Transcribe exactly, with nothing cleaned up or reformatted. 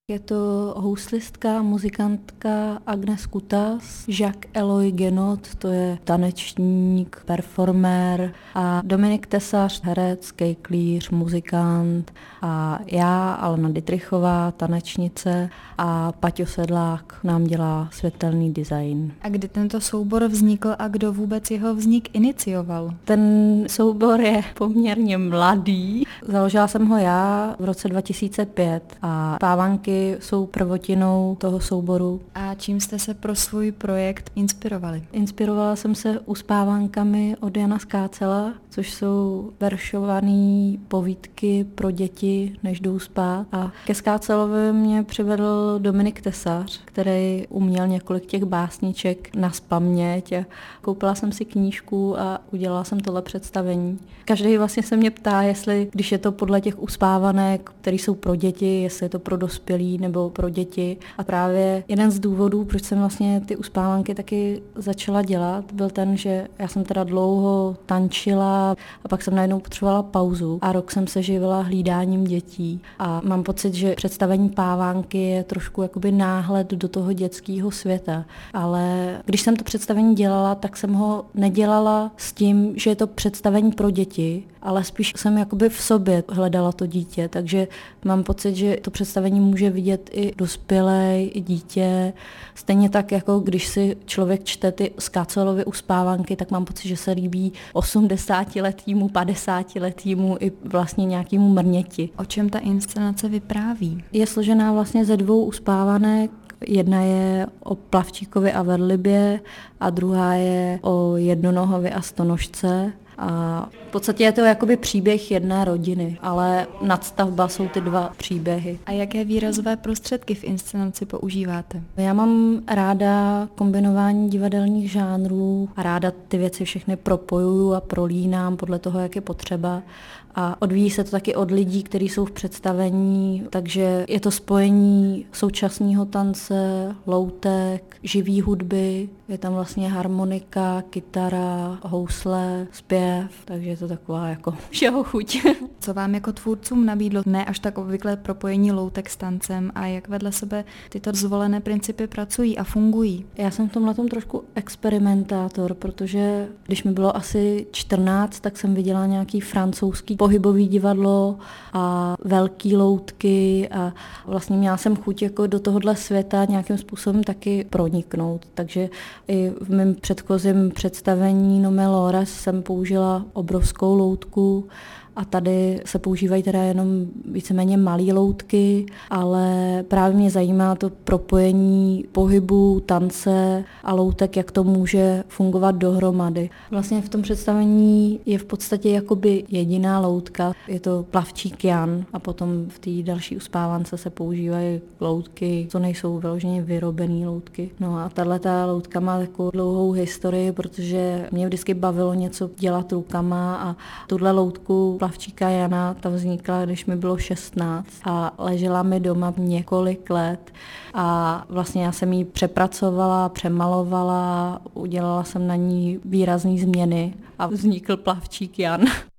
Je to houslistka, muzikantka Agnes Kutas, Jacques Eloy Genot, to je tanečník, performér a Dominik Tesař, herec, kejklíř, muzikant a já, Alena Dittrichová, tanečnice a Paťo Sedlák nám dělá světelný design. A kdy tento soubor vznikl a kdo vůbec jeho vznik inicioval? Ten soubor je poměrně mladý. Založila jsem ho já v roce dva tisíce pět a Pávanky jsou prvotinou toho souboru. A čím jste se pro svůj projekt inspirovali? Inspirovala jsem se uspávankami od Jana Skácela, což jsou veršované povídky pro děti, než jdou spát. A ke Skácelovi mě přivedl Dominik Tesař, který uměl několik těch básniček nazpaměť. Koupila jsem si knížku a udělala jsem tohle představení. Každý vlastně se mě ptá, jestli, když je to podle těch uspávanek, které jsou pro děti, jestli je to pro dospělí nebo pro děti. A právě jeden z důvodů, proč jsem vlastně ty uspávanky taky začala dělat, byl ten, že já jsem teda dlouho tančila a pak jsem najednou potřebovala pauzu a rok jsem se živila hlídáním dětí. A mám pocit, že představení Pávánky je trošku jakoby náhled do toho dětského světa. Ale když jsem to představení dělala, tak jsem ho nedělala s tím, že je to představení pro děti, ale spíš jsem jakoby v sobě hledala to dítě, takže mám pocit, že to představení může vidět i dospělej, i dítě. Stejně tak, jako když si člověk čte ty Skácelovy uspávanky, tak mám pocit, že se líbí osmdesátiletýmu, padesátiletýmu i vlastně nějakému mrněti. O čem ta inscenace vypráví? Je složená vlastně ze dvou uspávanek. Jedna je o Plavčíkovi a Verlibě a druhá je o Jednonohovi a Stonožce. A v podstatě je to jakoby příběh jedné rodiny, ale nadstavba jsou ty dva příběhy. A jaké výrazové prostředky v inscenaci používáte? Já mám ráda kombinování divadelních žánrů a ráda ty věci všechny propojuju a prolínám podle toho, jak je potřeba. A odvíjí se to taky od lidí, kteří jsou v představení, takže je to spojení současného tance, loutek, živý hudby, je tam vlastně harmonika, kytara, housle, zpěv, takže je to taková jako všeho chuť. Co vám jako tvůrcům nabídlo ne až tak obvyklé propojení loutek s tancem a jak vedle sebe tyto zvolené principy pracují a fungují? Já jsem v tomhle tom trošku experimentátor, protože když mi bylo asi čtrnáct, tak jsem viděla nějaký francouzský pohybový divadlo a velký loutky a vlastně měla jsem chuť jako do tohohle světa nějakým způsobem taky proniknout. Takže i v mém předchozím představení Nome Lores jsem použila obrovskou loutku a tady se používají teda jenom víceméně malé loutky, ale právě mě zajímá to propojení pohybu, tance a loutek, jak to může fungovat dohromady. Vlastně v tom představení je v podstatě jakoby jediná loutka, je to Plavčík Jan a potom v té další uspávance se používají loutky, co nejsou vyloženě vyrobené loutky. No a tato loutka má takovou dlouhou historii, protože mě vždycky bavilo něco dělat rukama a tuhle loutku Plavčíka Jana, ta vznikla, když mi bylo šestnáct a ležela mi doma několik let a vlastně já jsem ji přepracovala, přemalovala, udělala jsem na ní výrazné změny a vznikl Plavčík Jan.